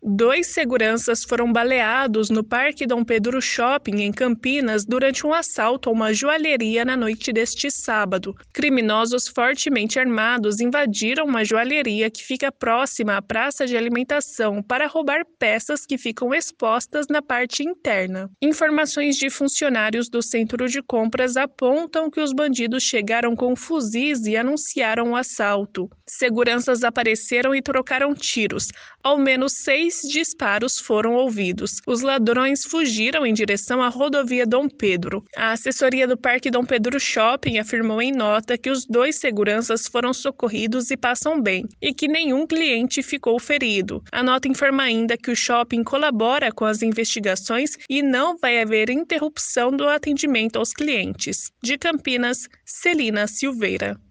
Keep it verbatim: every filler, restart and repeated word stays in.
Dois seguranças foram baleados no Parque Dom Pedro Shopping, em Campinas, durante um assalto a uma joalheria na noite deste sábado. Criminosos fortemente armados invadiram uma joalheria que fica próxima à praça de alimentação para roubar peças que ficam expostas na parte interna. Informações de funcionários do centro de compras apontam que os bandidos chegaram com fuzis e anunciaram o assalto. Seguranças apareceram e trocaram tiros. Ao menos seis disparos foram ouvidos. Os ladrões fugiram em direção à rodovia Dom Pedro. A assessoria do Parque Dom Pedro Shopping afirmou em nota que os dois seguranças foram socorridos e passam bem, e que nenhum cliente ficou ferido. A nota informa ainda que o shopping colabora com as investigações e não vai haver interrupção do atendimento aos clientes. De Campinas, Celina Silveira.